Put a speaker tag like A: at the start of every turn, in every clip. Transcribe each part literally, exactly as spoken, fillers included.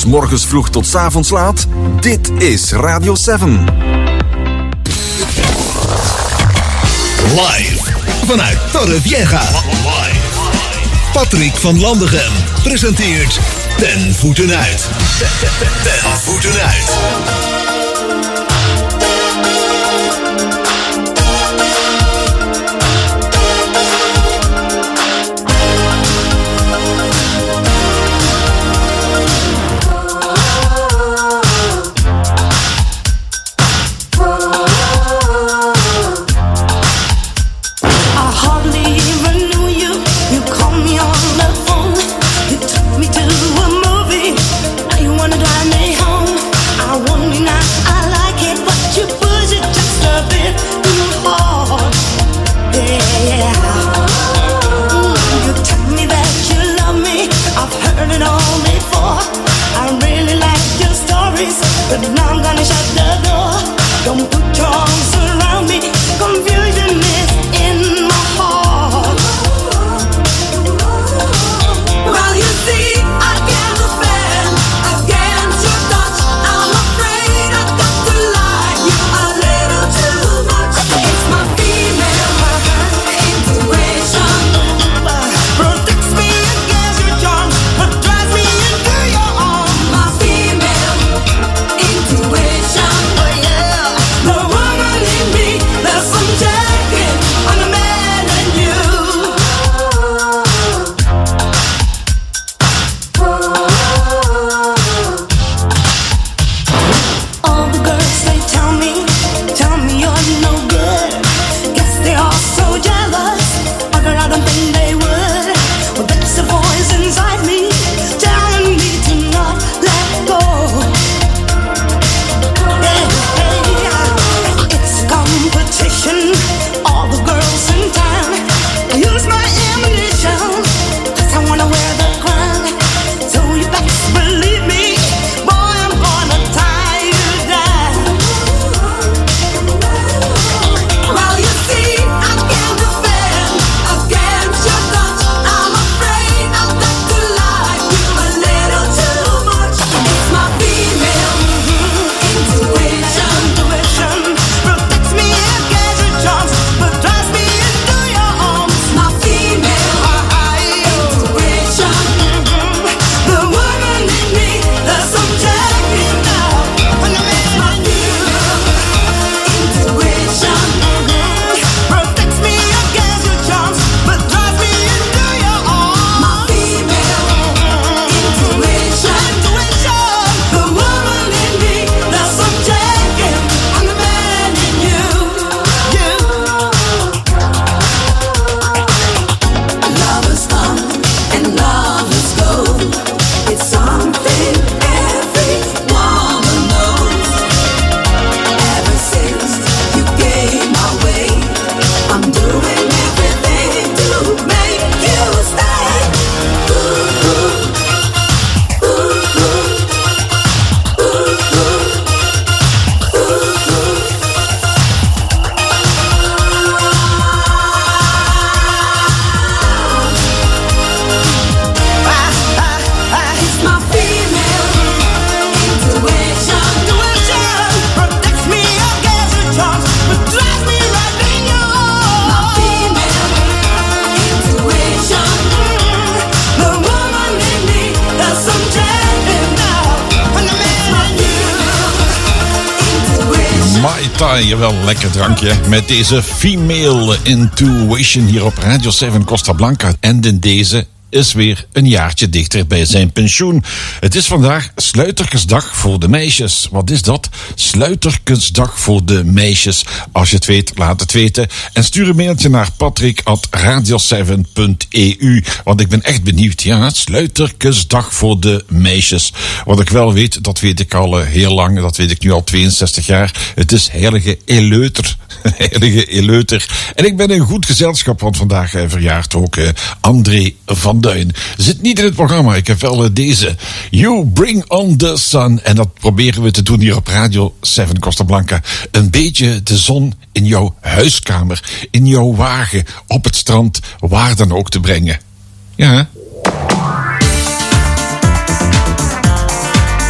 A: 'S morgens vroeg tot 's avonds laat? Dit is Radio zeven.
B: Live vanuit Torrevieja. Patrick van Landegem presenteert Ten Voeten Uit. Ten Voeten Uit.
C: But now I'm gonna shut the door. Don't put your arms around me. Confusion is in my heart. Well, you see, I can't defend against your touch. I'm afraid I've got to like you a little too much. It's my female intuition protects me against your charms, but drives me into your arms. My female intuition, oh yeah, the woman in me, there's some checking on a man and you. All the girls, they tell me, tell me you're no good. Guess they are so jealous, other I don't think they would. Well, there's a voice inside me telling me to not let go. It's competition, all the girls in town use my ammunition, 'cause I wanna wear the crown. So you best believe me, boy, I'm gonna tie you down. Well, you see, I can't defend against your touch. I'm afraid I've got to like you a little too much. It's my female intuition, intuition protects me against your charms, but drives me into your arms. My female intuition, the woman in me, there's some checking out. When I make my female intuition protects me against your charms, but drives me into your arms. My female intuition, intuition, the woman in me, there's some checking on the man in you. You. Lovers come and lovers go. It's something every woman knows. Ever since you came my way, I'm doing everything to make you stay. Ooh, ooh, ooh, ooh, ooh, ooh, ooh. It's my female intuition, intuition protects me against your charms, but drives me right in your arms. My female intuition, the woman in me, there's some checking out. When I make my intuition.
D: Mai Tai, jawel, lekker drankje. Met deze Female Intuition hier op Radio zeven Costa Blanca. En in deze is weer een jaartje dichter bij zijn pensioen. Het is vandaag Sluiterkensdag voor de meisjes. Wat is dat? Sluiterkensdag voor de meisjes. Als je het weet, laat het weten. En stuur een mailtje naar patrick at radio zeven punt e u. Want ik ben echt benieuwd. Ja, Sluiterkensdag voor de meisjes. Wat ik wel weet, dat weet ik al heel lang. Dat weet ik nu al tweeënzestig jaar. Het is heilige Eleuter. Heilige Eleuter. En ik ben in goed gezelschap, want vandaag eh, verjaart ook eh, André van Duin. Zit niet in het programma. Ik heb wel uh, deze. You Bring on the Sun. En dat proberen we te doen hier op Radio zeven Costa Blanca. Een beetje de zon in jouw huiskamer, in jouw wagen, op het strand, waar dan ook te brengen. Ja, hè?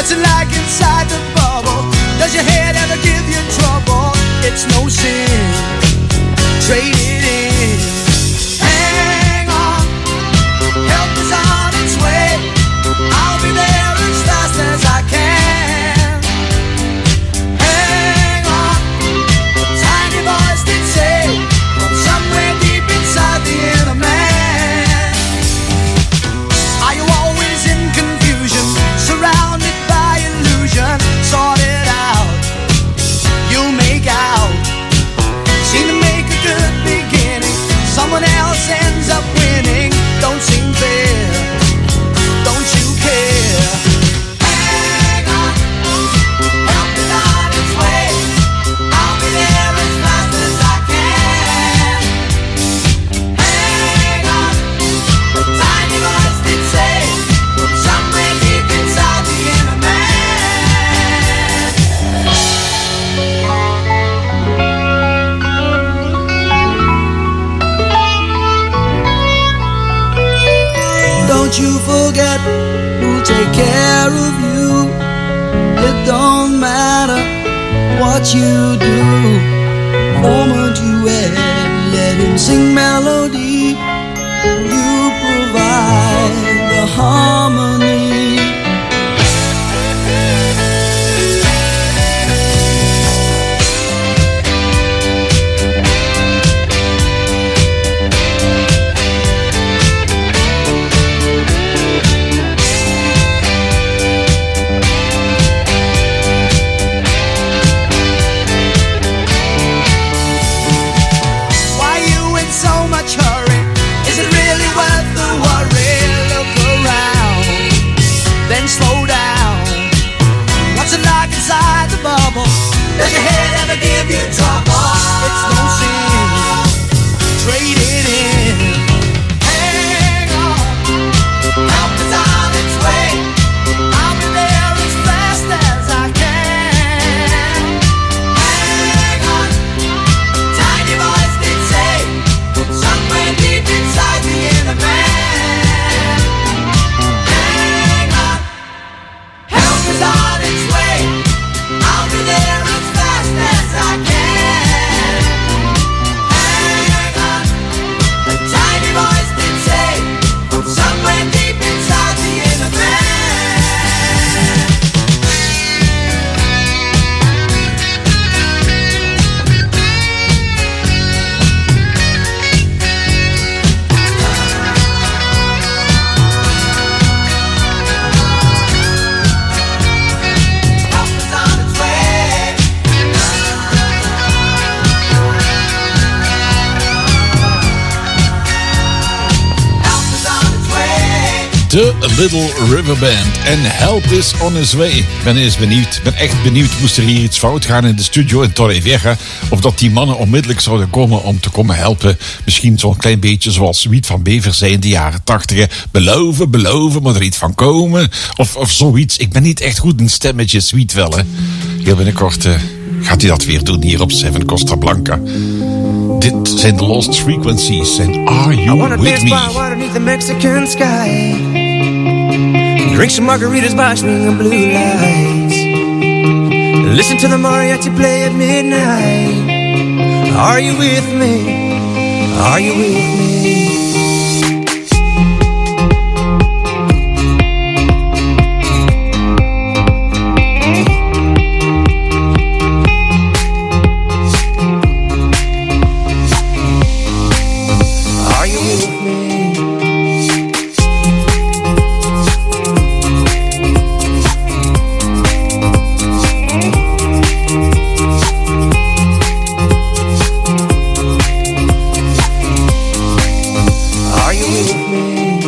E: What's it like inside the bubble? Does your head ever give you trouble? It's no sin, trade it in. Hang on, help is on its way. I'll be there as fast as I can. Hang on, a tiny voice did say, from somewhere deep inside the inner man. Are you always in confusion, surrounded by illusion? Sort it out, you'll make out. Seem to make a good beginning, someone else ends up winning. Don't seem fair, don't you care? Hang on, help is on its way. I'll be there as fast as I can. Hang on, a tiny voice did say, from somewhere deep inside the inner man. Don't you forget who'll take care of you. It don't matter what you do. Form a duet, let him sing melody. You provide the harmony. Why you in so much hurry? Is it really worth the worry? Look around, then slow down. What's it like inside the bubble? Does your head ever give you trouble? It's no sin, trade it in. Hang on, help is on its way. I'll be there as fast as I can. Hang on, tiny voice did say, somewhere deep inside the inner man. Hang on, help is on its way. I'll be there as fast as I can. Hang on, a tiny voice did say, somewhere deep inside the inner man. Help is on its way. Help is on its way.
D: The Little River Band en Help is on his way. Ik ben eens benieuwd, ben echt benieuwd. Moest er hier iets fout gaan in de studio in Torrevieja, of dat die mannen onmiddellijk zouden komen om te komen helpen. Misschien zo'n klein beetje zoals Wiet van Bever zei in de jaren tachtig. Beloven, beloven, maar er iets van komen. Of, of zoiets. Ik ben niet echt goed in stemmetjes, Wiet wel, hè. Heel binnenkort uh, gaat hij dat weer doen hier op Seven Costa Blanca. Dit zijn de Lost Frequencies en Are
E: I
D: You
E: wanna
D: With
E: dance by
D: Me?
E: water beneath the Mexican sky. Drink some margaritas by swinging blue lights. Listen to the mariachi play at midnight. Are you with me? Are you with me? Are you with me? Are you with me?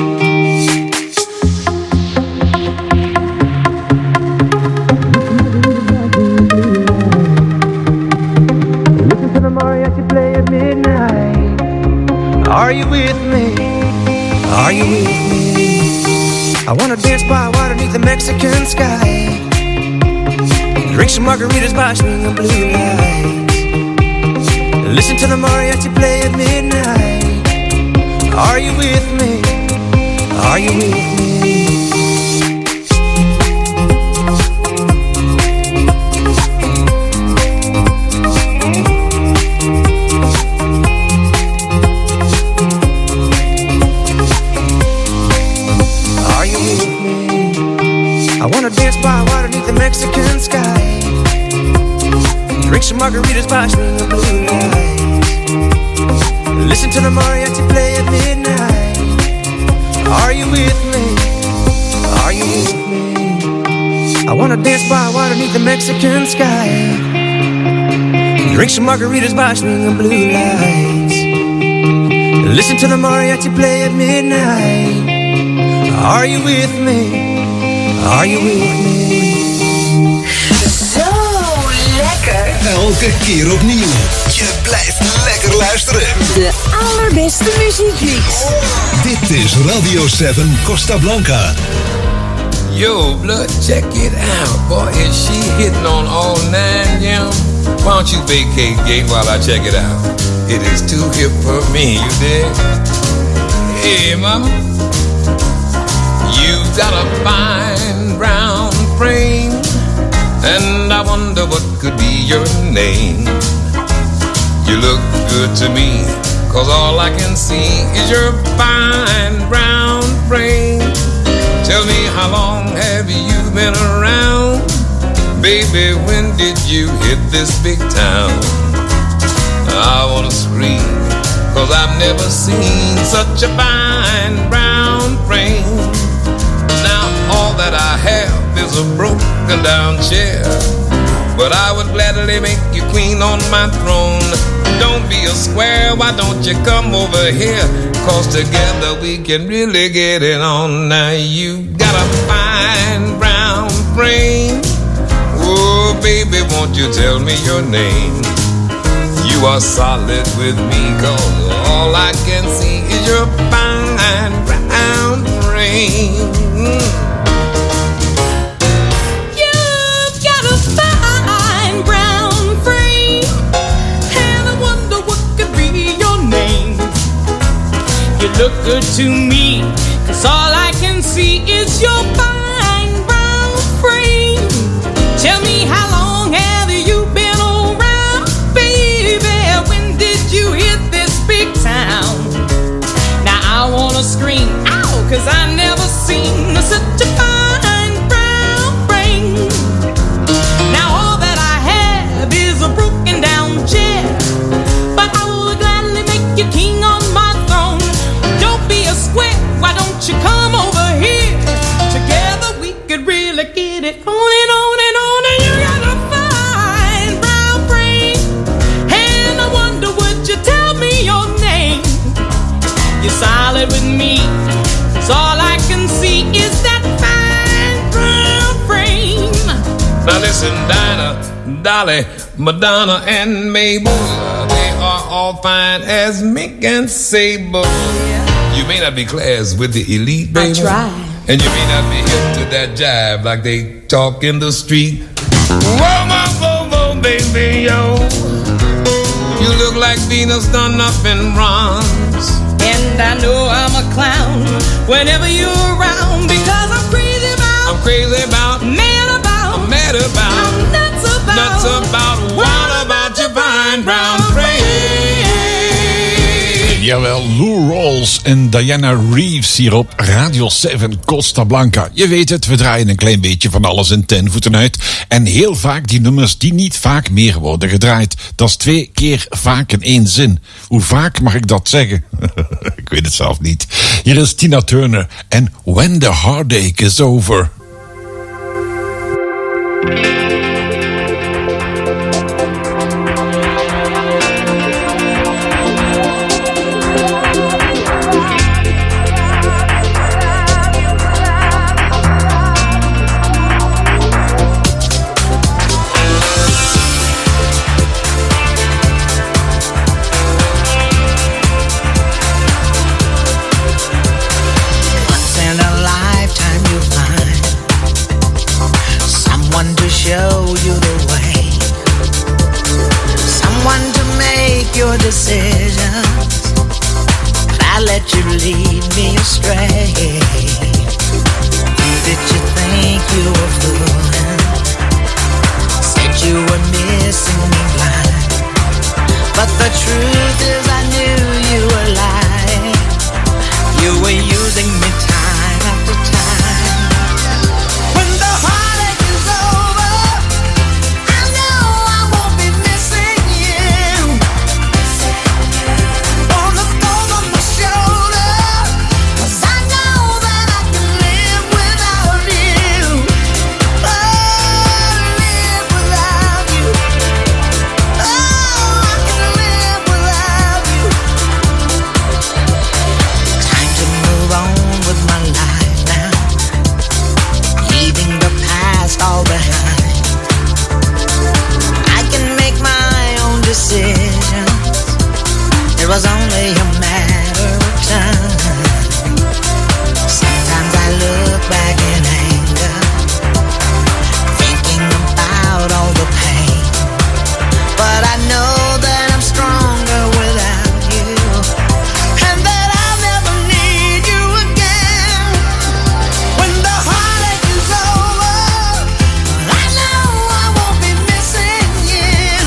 E: Listen to the mariachi play at midnight. Are you with me? Are you with me? I wanna dance by water beneath the Mexican sky. Drink some margaritas by swinging blue lights. Listen to the mariachi play at midnight. Are you with me? Are you with me? Mexican sky. Drink some margaritas by swing of blue lights. Listen to the mariachi play at midnight. Are you with me? Are you with me? I wanna dance by water beneath the Mexican sky. Drink some margaritas by swing of blue lights. Listen to the mariachi play at midnight. Are you with me? Are you with me?
F: Zo lekker.
B: Elke keer opnieuw. Je blijft lekker luisteren.
F: De allerbeste muziekmix.
B: Dit is Radio zeven Costa Blanca.
G: Yo, blood, check it out. Boy, is she hitting on all nine, yeah? Why don't you vacate gate while I check it out? It is too hip for me, you dig? Hey, mama. You've got a fine brown frame, and I wonder what could be your name. You look good to me, cause all I can see is your fine brown frame. Tell me, how long have you been around? Baby, when did you hit this big town? I wanna scream, cause I've never seen such a fine brown frame. Now all that I have is a broken down chair, but I would gladly make you queen on my throne. Don't be a square, why don't you come over here? Cause together we can really get it on. Now you got a fine brown frame. Oh baby, won't you tell me your name? You are solid with me, cause all I can see is your fine brown frame.
C: You've got a fine brown frame, and I wonder what could be your name. You look good to me, cause all I can see is your fine brown frame. Tell me, how long have you been around, baby? When did you hit this big town? Now I wanna scream, ow, cause I never seen such a fine brown frame. Now all that I have is a broken down chair, but I will gladly make you king on my throne. Don't be a square, why don't you come over here? Together we could really get it on and on and on. And you got a fine brown frame, and I wonder, would you tell me your name? You're solid with me, so all I can see is that fine brown frame.
G: Now listen, Dinah, Dolly, Madonna, and Mabel, they are all fine as Mick and Sable. You may not be class with the elite, baby.
C: I try.
G: And you may not be hip to that jive like they talk in the street. Whoa, my whoa, whoa, baby, yo. You look like Venus done up in bronze.
C: And I know I'm a clown whenever you're around, because I'm crazy about,
G: I'm crazy about,
C: mad about,
G: I'm mad about,
C: I'm nuts about,
G: nuts about, what about your fine brown frame?
D: Jawel, Lou Rawls en Diana Reeves hier op Radio zeven Costa Blanca. Je weet het, we draaien een klein beetje van alles in ten voeten uit. En heel vaak die nummers die niet vaak meer worden gedraaid. Dat is twee keer vaak in één zin. Hoe vaak mag ik dat zeggen? Ik weet het zelf niet. Hier is Tina Turner en When the Heartache is Over.
E: decisions that let you lead me astray. Who did you think you were fooling? Said you were missing me blind, but the truth is I knew you were lying. You were using me time after time. When the heartache is over,
H: was only a matter of time. Sometimes I look back in anger, thinking about all the pain. But I know that I'm stronger without you, and that I'll never need you again. When the heartache is over, I know I won't be missing you.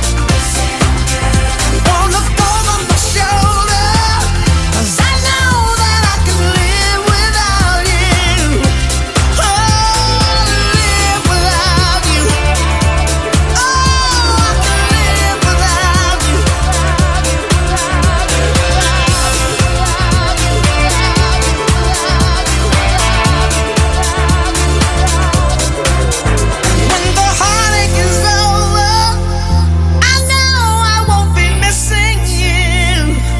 H: Won't look over my shoulder, 'cause I know that I can live without you. Oh, live without you. Oh, I can live without you. When the heartache is over, I know I won't be missing you.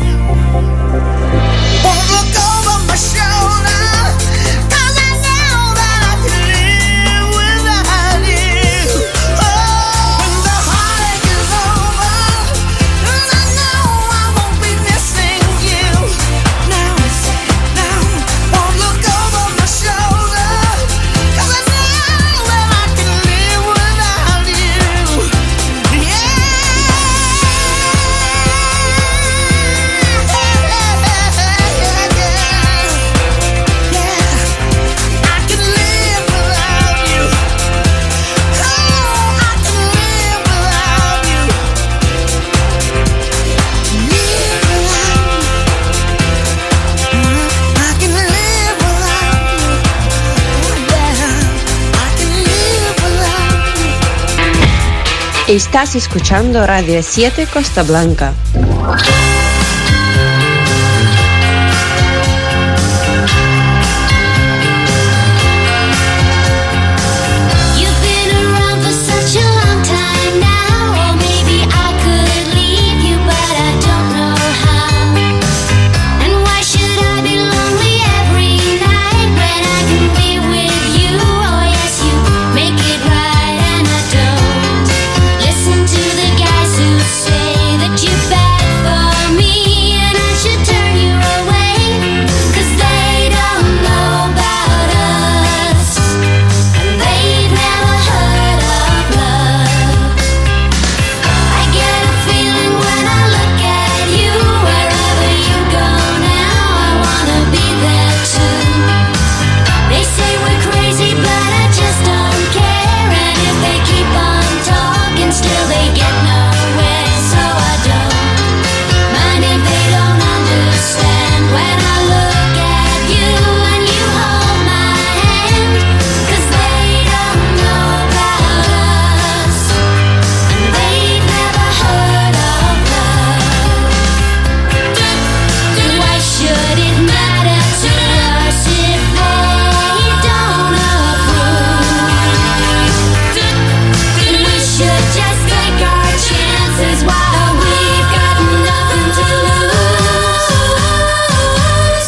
H: Won't look over my shoulder, 'cause I know that I can live without you. Oh, when the heartache is over, 'cause I know I won't be missing you. Now, now, won't look over my shoulder, 'cause I know that I can live without you. Yeah. I can live without you. Oh, I can live without you. Live without you. I can live without you. Yeah, I can live without you.
F: Estás escuchando Radio siete Costa Blanca.
C: You've been around for such a long time now, or maybe I could leave you, but I don't know how. And why should I be lonely every night when I can be with you? Oh yes, you make it right, and I don't listen to the guys who say that you're bad for me, and I should turn you away, 'cause they don't know about us, and they've never heard of love. I get a feeling when I look at you, wherever you go now, I wanna be there too. They say we're crazy, but I just don't care, and if they keep on talking, still they get nowhere, so I don't mind if they don't understand when I look at you and you hold my hand, 'cause they don't know about us, and they've never heard of love. Why should it matter to us if they don't approve? We should just take our chances while we've got nothing to lose.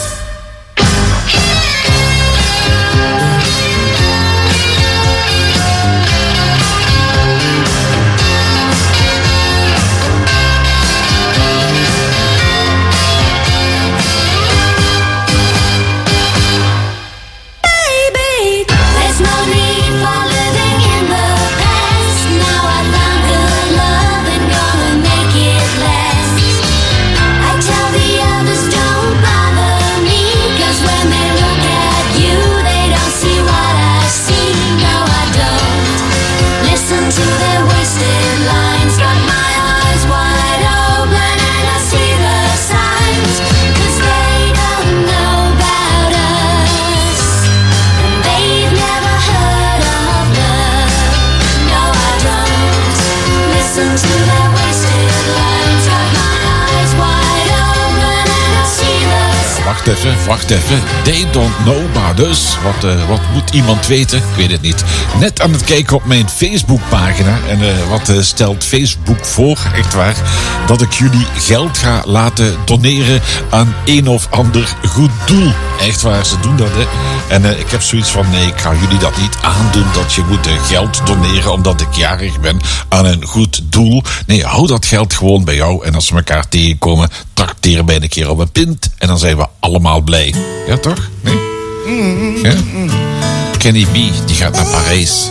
C: Baby, there's no need for living in the past. Now I found good love and gonna make it last. I tell the others don't bother me, 'cause when they look at you, they don't see what I see. No, I don't listen to their wasted lines. Got my eyes wide open and I see the signs, 'cause they don't know about us, and they've never heard of love. No, I don't listen to their wasted lines. Got my eyes wide open and I see the signs.
D: Wacht even, wacht even. They don't know about us. Wat, eh, wat moet iemand weten? Ik weet het niet. Net aan het kijken op mijn Facebookpagina. En eh, wat eh, stelt Facebook voor, echt waar, dat ik jullie geld ga laten doneren aan een of ander goed doel. Echt waar, ze doen dat, hè. En eh, ik heb zoiets van, nee, ik ga jullie dat niet aandoen, dat je moet eh, geld doneren omdat ik jarig ben aan een goed doel. Nee, hou dat geld gewoon bij jou. En als we elkaar tegenkomen, trakteren bij een keer op een pint en dan zijn we allemaal blij. Ja, toch? Nee? Ja? Kenny B, die gaat naar Parijs.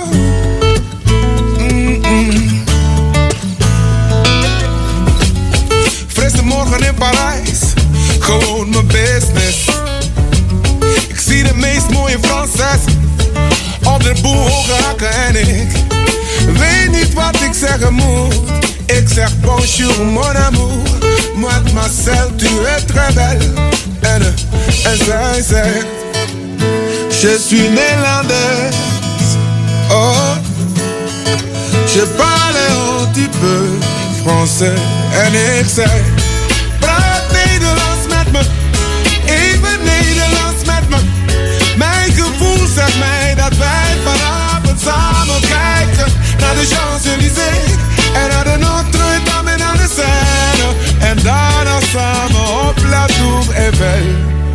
I: Frisse morgen in Parijs, gewoon mijn business. Ik zie de meest mooie Franses op de boel hoge hakken en ik weet niet wat ik zeggen moet. Ik zeg bonjour mon amour, mademoiselle tu es très belle. En, en zij zegt, je suis Nederlands. Oh, je parle un petit peu français. En ik zei, praat Nederlands met me, even Nederlands met me. Mijn gevoel zegt mij dat wij vanavond samen kijken naar de Champs-Élysées en naar de Notre-Dame en naar de Seine. En daarna samen op La Tour Eiffel.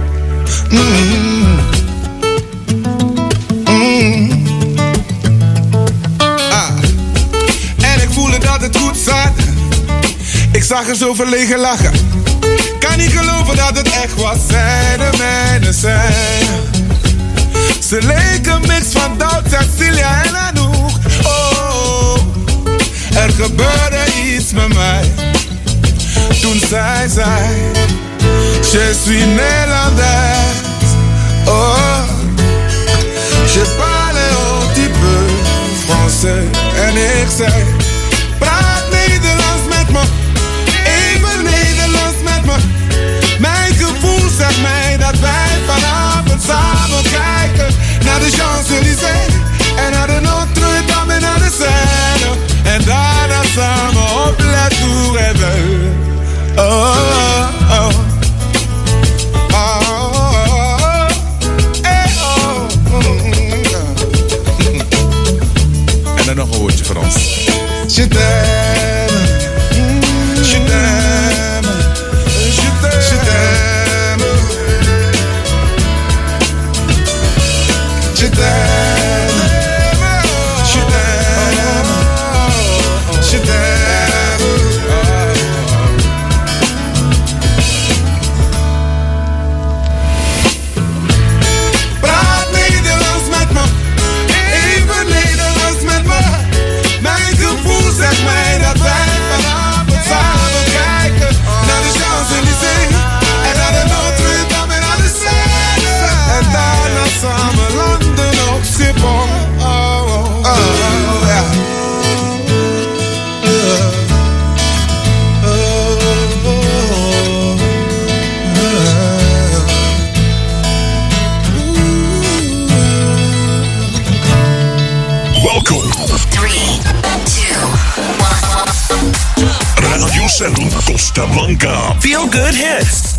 I: Mm. Mm. Ah. En ik voelde dat het goed zat. Ik zag er zo verlegen lachen. Kan niet geloven dat het echt was. Zij de mijne zijn. Ze leken een mix van Doubt, Cecilia en Anouk. Oh, er gebeurde iets met mij. Toen zij zei, je suis Nederlands. Oh, je parle un petit peu français. En ik zei, praat Nederlands met me, even Nederlands met me. Mijn gevoel zegt mij dat wij vanavond samen kijken naar de Champs-Élysées en naar de Notre-Dame en naar de Seine. En daarna samen op La Tour Eiffel. Oh, oh, oh. Oh, oh, oh. Hey, oh. En dan nog een woordje Frans. Je t'aime, je t'aime, je t'aime, je t'aime, je t'aime, je t'aime, je t'aime. Praat Nederlands met me, even Nederlands met me. Mijn gevoel zegt mij dat wij vanavond samen kijken naar de Champs-Élysées en naar de Notre-Dame en naar de Seine. En daarna samen landen op Schiphol. Oh, oh, oh, oh, ja.
B: Welkom.
H: Three, two, one.
B: Radio seven Costa Blanca.
J: Feel good hits.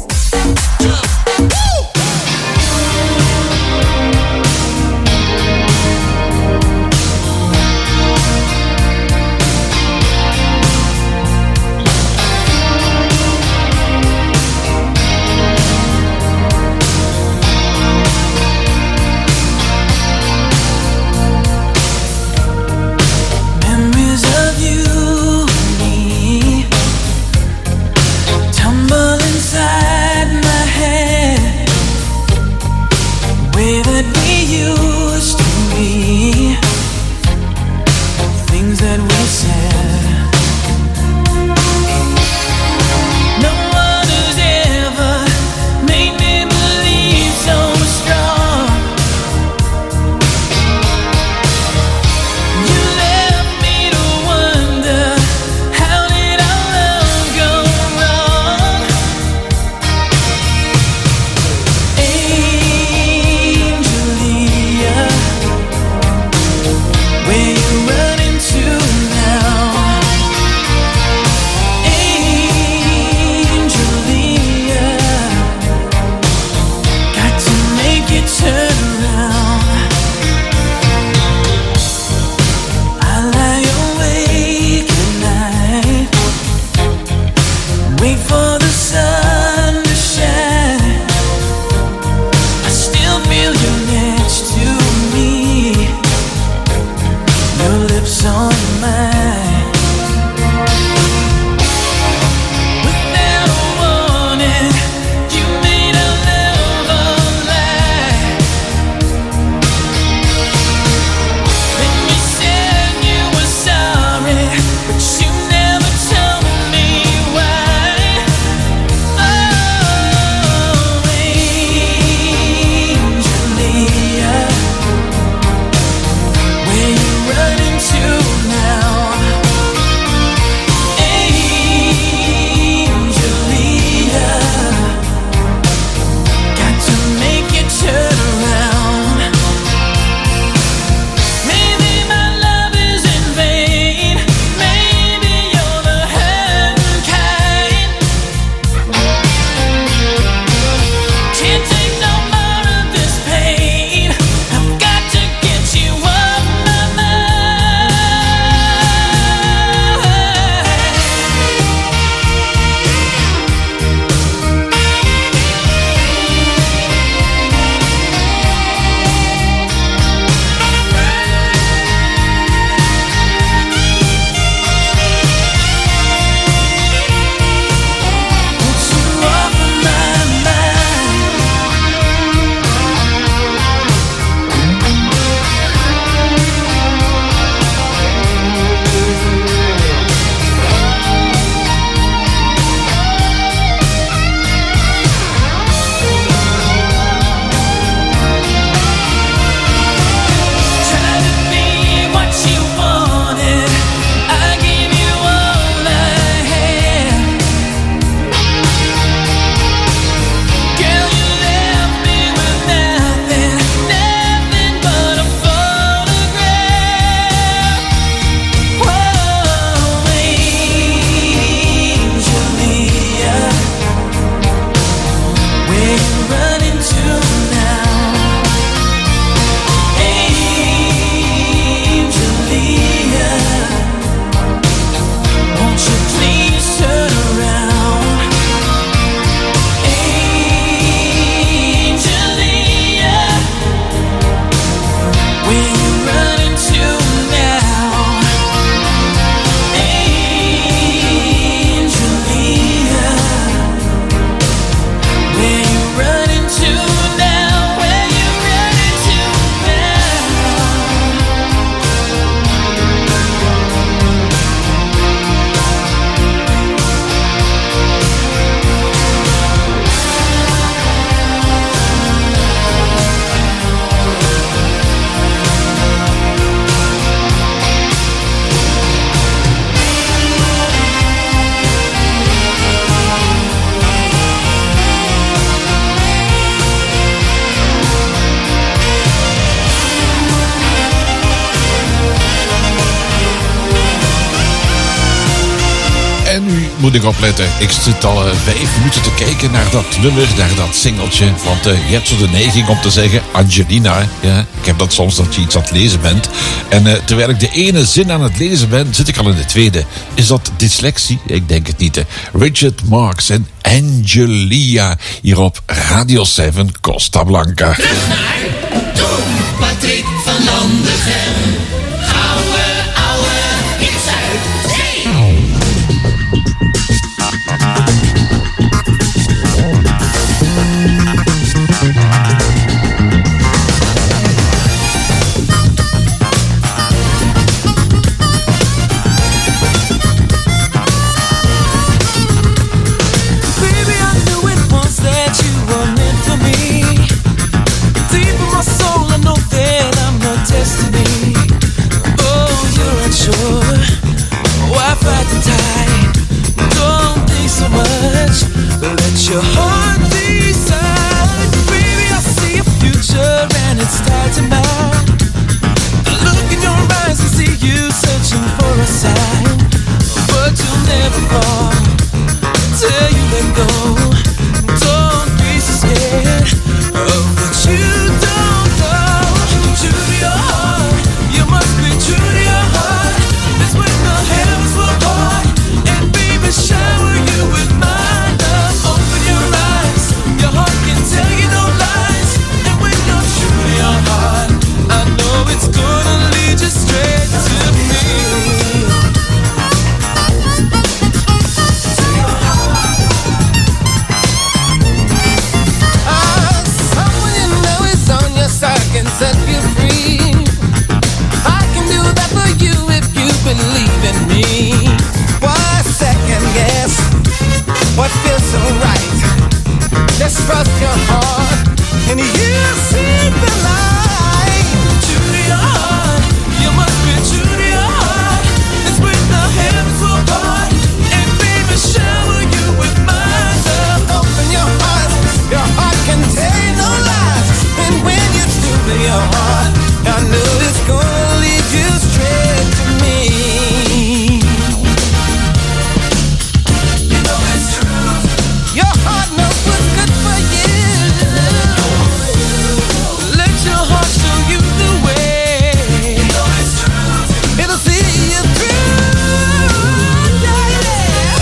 E: Memories of you and me tumble inside my head.
D: moet ik opletten. Ik zit al uh, vijf minuten te kijken naar dat nummer, naar dat singeltje. Want uh, je hebt zo de neiging om te zeggen Angelina. Ja, ik heb dat soms dat je iets aan het lezen bent. En uh, terwijl ik de ene zin aan het lezen ben, zit ik al in de tweede. Is dat dyslexie? Ik denk het niet. Hè. Richard Marx en Angelia hier op Radio zeven Costa Blanca.
J: Terug naar Tom Patrick van Landegem. Gouden ouwe hits uit zee.
E: Your heart decide, baby. I see a future and it's tied to mine. I look in your eyes and see you searching for a sign, but you'll never fall till you let go. Don't be so scared of what you don't know. True to your heart, you must be true to your heart. That's when the heavens will part and baby shower you with my tell you no lies, and when you're true to your heart, I know it's gonna lead you straight to me. To your heart. Ah, someone you know is on your side can set you free. I can do that for you if you believe in me. Why second guess what feels so right? Just trust your heart, and you'll see the light. True to your heart, you must be true to your heart. It's when the heavens will part, and baby shower you with my love. Open your heart, your heart can tell no lies. And when you're true to your heart, I know it's gonna lead you straight to me. You know it's true. Your heart knows what's good for you. Let your heart show you the way. You know it's true. It'll see you through. Yeah, yeah.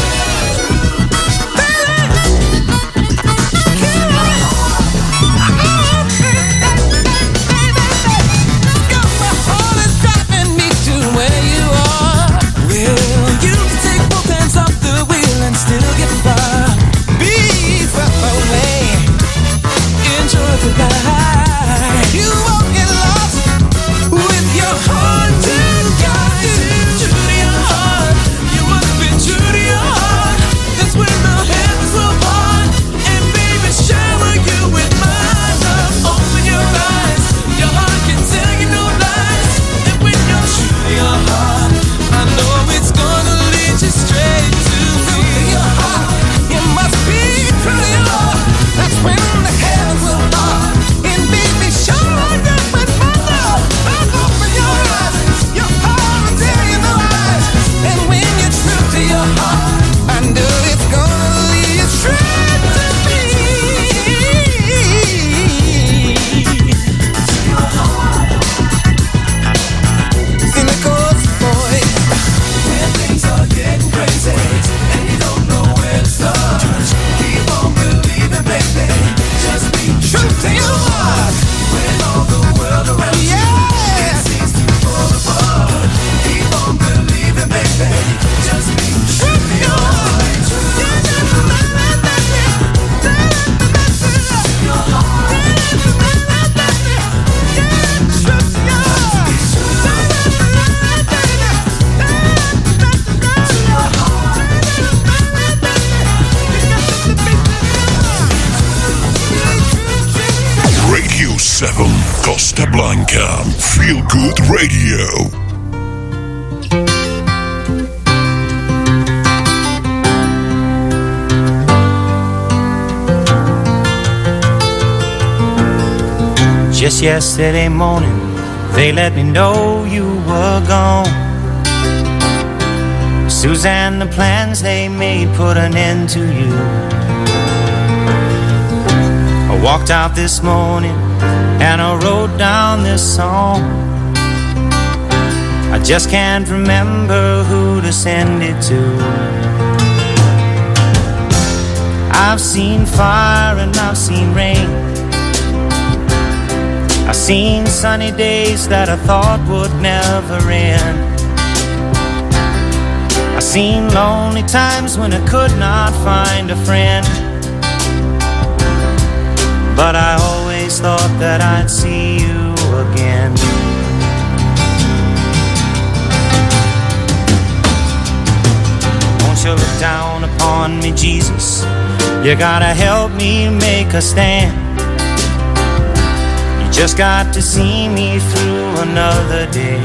E: My heart is driving me to where you are. Well, you can take both hands off the wheel and still get far. Be far away, enjoy the ride. You won't get lost with your heart to guide. True to your heart, you must be true to your heart. That's when the heavens will part, and baby shower you with my love. Open your eyes, your heart can tell you no lies. And when you're true to your heart, I know it's gonna lead you straight to me. Your heart, you must be true to your heart. That's when the heavens will part, and baby shower you with my love. Open your eyes, your heart will tell you no lies. And when you're true to your heart, I know it's gonna lead you straight to me. To your heart. In the course, boy, when things are getting crazy and you don't know where to start, keep on believing, baby. Just be true to your heart. When all the world around you, yeah, it seems to fall apart, keep on believing, baby. Just be true to your heart. To your
B: Radio seven Costa Blanca. Feel Good Radio.
K: Just yesterday morning, they let me know you were gone. Suzanne, the plans they made put an end to you. I walked out this morning and I wrote down this song. I just can't remember who to send it to. I've seen fire and I've seen rain. I've seen sunny days that I thought would never end. I've seen lonely times when I could not find a friend. But I always thought that I'd see you again. Won't you look down upon me, Jesus? You gotta help me make a stand. You just got to see me through another day.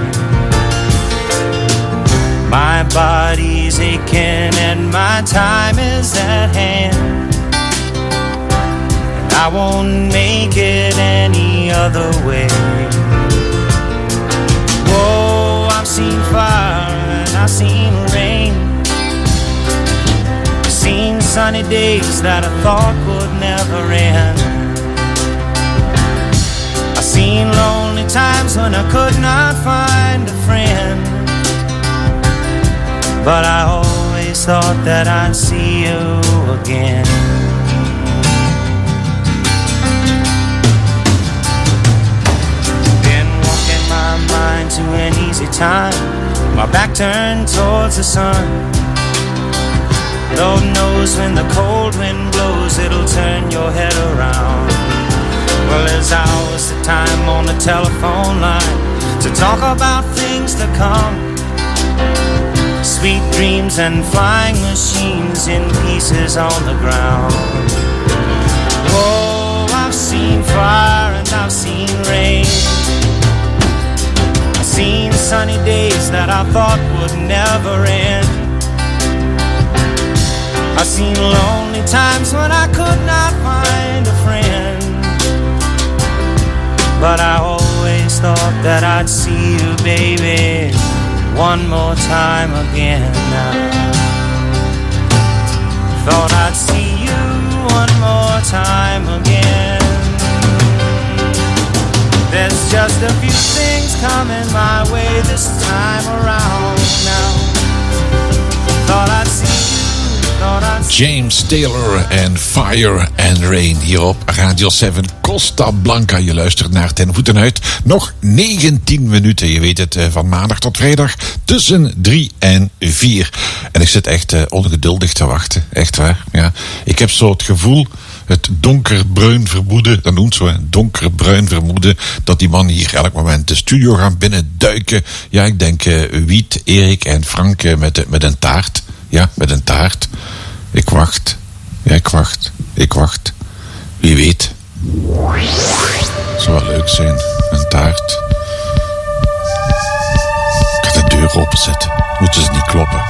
K: My body's aching and my time is at hand. I won't make it any other way. Whoa, I've seen fire and I've seen rain. I've seen sunny days that I thought would never end. I've seen lonely times when I could not find a friend. But I always thought that I'd see you again. Been walking my mind to an easy time, my back turned towards the sun. Lord knows when the cold wind blows, it'll turn your head around. Well, there's hours of time on the telephone line to talk about things to come. Sweet dreams and flying machines in pieces on the ground. Oh, I've seen fire and I've seen rain. I've seen sunny days that I thought would never end. I've seen lonely times when I could not find a friend. But I always thought that I'd see you, baby, one more time again now. Thought I'd see you one more time again. There's just a few things coming my way this time around now. Thought I'd see you, thought I'd see
D: James Taylor en Fire and Rain hier op Radio zeven Costa Blanca. Je luistert naar Ten Voeten Uit. Nog negentien minuten, je weet het, van maandag tot vrijdag tussen drie en vier. En ik zit echt uh, ongeduldig te wachten, echt waar. Ja. Ik heb zo het gevoel, het donkerbruin vermoeden, dat noemt zo, een donkerbruin vermoeden, dat die man hier elk moment de studio gaan binnenduiken. Ja, ik denk uh, Wiet, Erik en Frank uh, met, met een taart. Ja, met een taart. Ik wacht. Ja, ik wacht. Ik wacht. Wie weet. Zou wel leuk zijn. Een taart. Ik ga de deur openzetten. Moeten ze niet kloppen.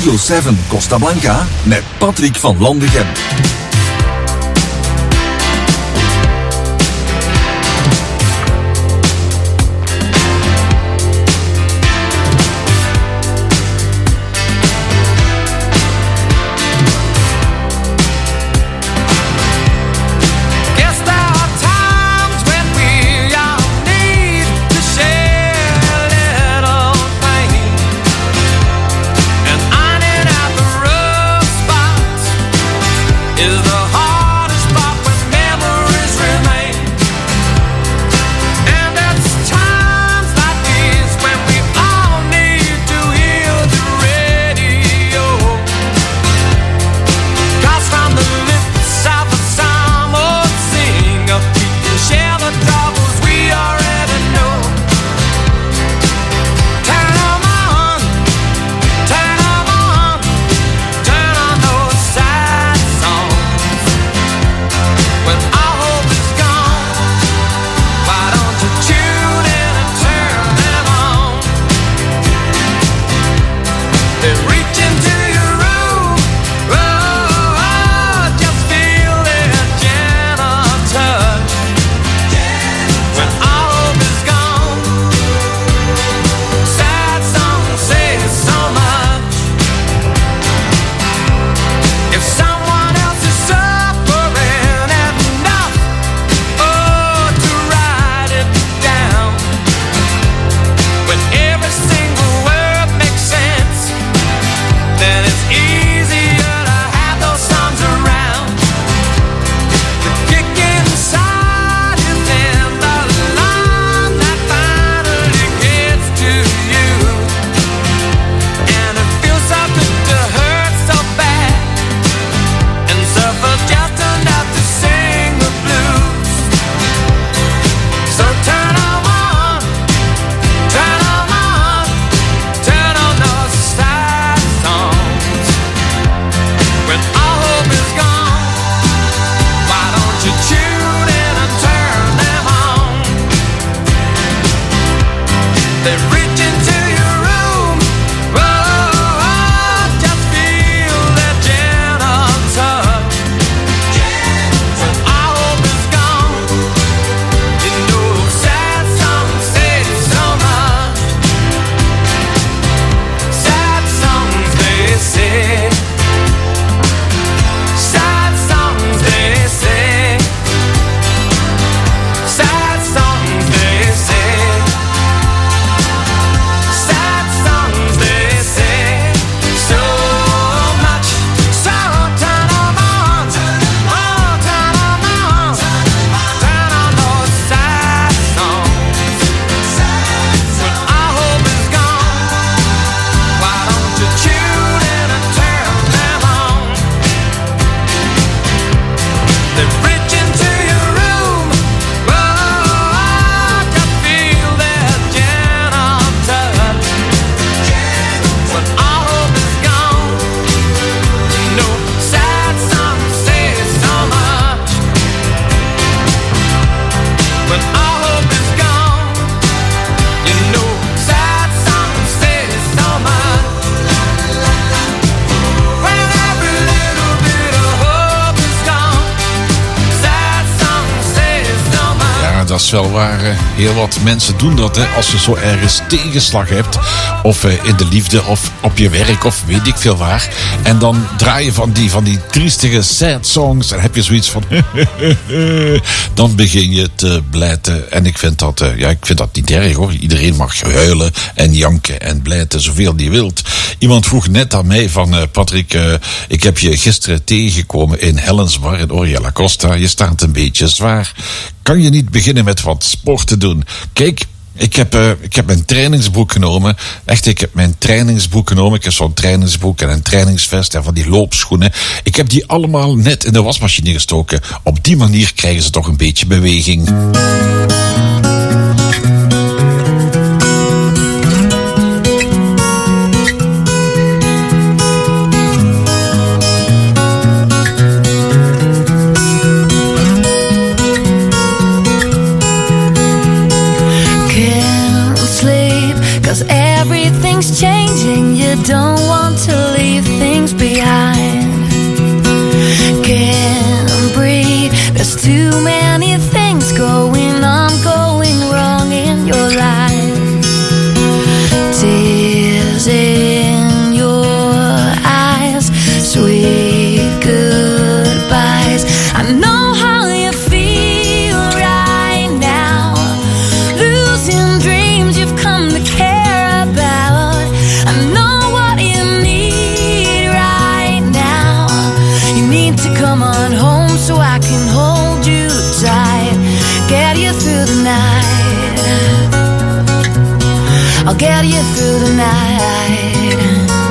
A: Radio zeven Costa Blanca met Patrick van Landegem.
L: Is the
D: dat is wel waar. Uh, heel wat mensen doen dat, hè, als je zo ergens tegenslag hebt. Of uh, in de liefde, of op je werk, of weet ik veel waar. En dan draai je van die, van die triestige sad songs. En heb je zoiets van... dan begin je te blijten. En ik vind dat, uh, ja, ik vind dat niet erg, hoor. Iedereen mag huilen en janken en blijten zoveel die wilt. Iemand vroeg net aan mij van... Uh, Patrick, uh, ik heb je gisteren tegengekomen in Helens Bar in Oriella Costa. Je staat een beetje zwaar. Kan je niet beginnen met wat sport te doen? Kijk, ik heb, uh, ik heb mijn trainingsboek genomen. Echt, ik heb mijn trainingsboek genomen. Ik heb zo'n trainingsboek en een trainingsvest en van die loopschoenen. Ik heb die allemaal net in de wasmachine gestoken. Op die manier krijgen ze toch een beetje beweging.
M: Everything's changing, you don't want to leave
L: There's too many things going on, going wrong in your life. Tears in your eyes, sweet goodbyes. I know how you feel right now, losing dreams you've come to care about. I know what you need right now. You need to come on home so I can hold you tight, get you through the night. I'll get you through the night.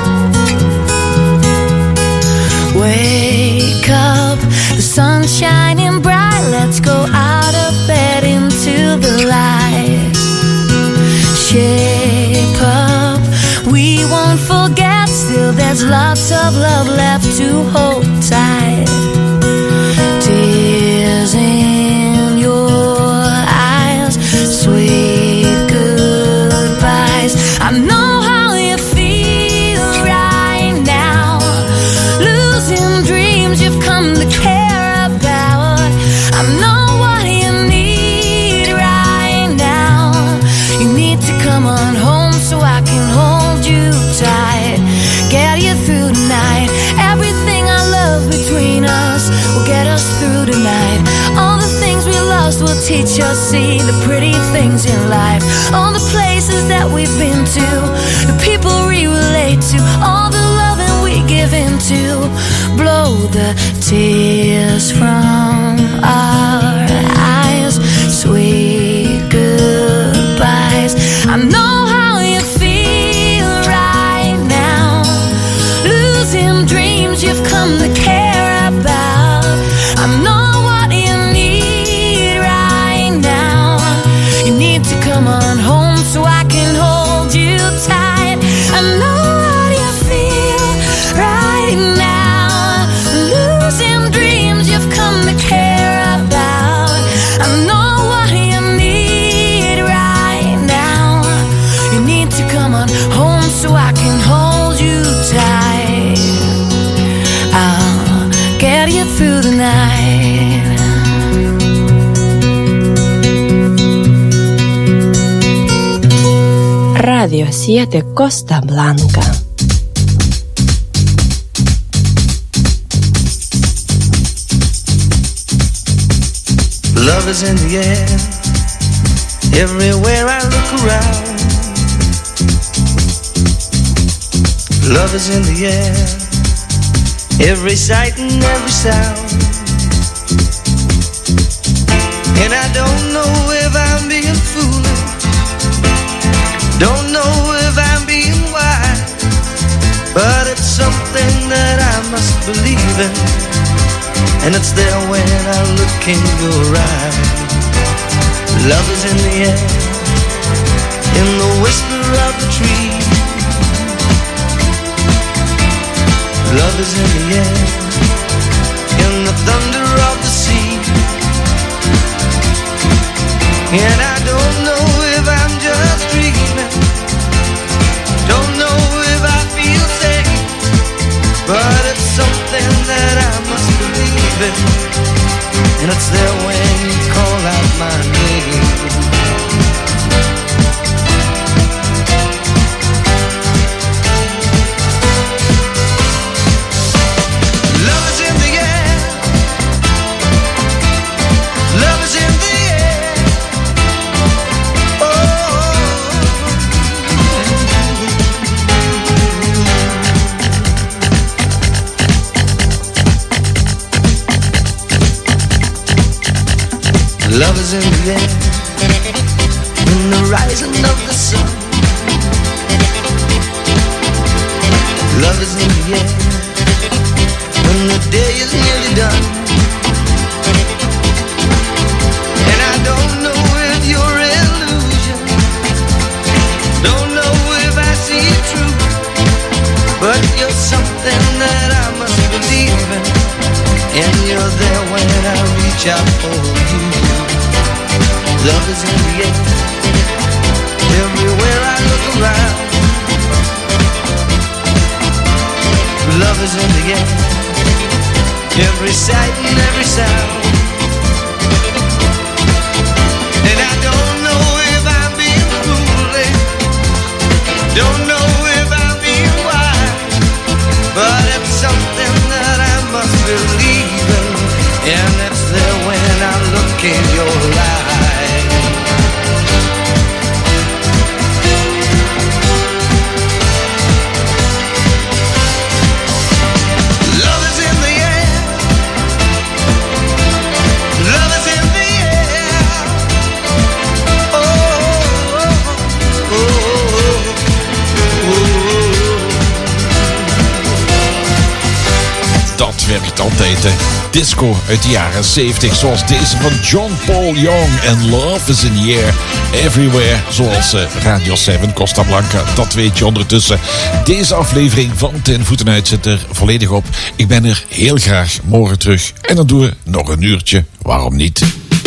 L: Wake up, the sun's shining bright. Let's go out of bed into the light. Shape up, we won't forget. Still there's lots of love left to hold tight. Tears in your eyes, sweet goodbyes. I know how you feel right now, losing dreams you've come to care about. I know what you need right now. You need to come on home so I can hold you tight, get you through the night. Everything I love between us will get us through the night. All the things we lost will teach us, see the pretty things in life. All the places that we've been to, the people we relate to, all the loving we give into. Blow the tears from our eyes, sweet goodbyes. I know how you feel right now, losing dreams you've come to care about. I know what you need right now. You need to come on home so I can hold you tight. I know what you feel right now, losing dreams you've come to care about. I know what you need right now. You need to come on home so I can hold you tight. I'll get you through the night.
F: Radio siete Costa Blanca.
M: Love is in the air, everywhere I look around. Love is in the air, every sight and every sound. And I don't know if I'm being foolish, don't know if I'm being wise, but it's something that I must believe in, and it's there when I look in your eyes. Love is in the air, in the whisper of the tree. Love is in the air, in the thunder of the sea. And I don't know if I'm just dreaming, don't know if I feel safe, but it's something that I must believe in, and it's there when you call out my name. Love is in the air, love is in the air. Love is in the air, in the rising of the sun. Love is in the air, when the day is nearly done. And I don't know if you're illusion, don't know if I see it true, but you're something that I must believe in, and you're there when I reach out for you. Love is in the air, everywhere I look around. Love is in the air, every sight and every sound. change your life. Love is in the air. Love is in the air. Oh, oh, oh, oh, oh.
D: Dat werkt altijd, hè. Disco uit de jaren zeventig, zoals deze van John Paul Young en Love is in the Air Everywhere, zoals uh, Radio zeven Costa Blanca, dat weet je ondertussen. Deze aflevering van Ten Voeten Uit zit er volledig op. Ik ben er heel graag morgen terug en dan doen we nog een uurtje, waarom niet?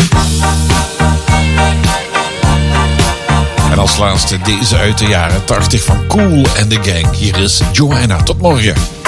D: En als laatste deze uit de jaren tachtig van Kool and the Gang. Hier is Joanna, tot morgen.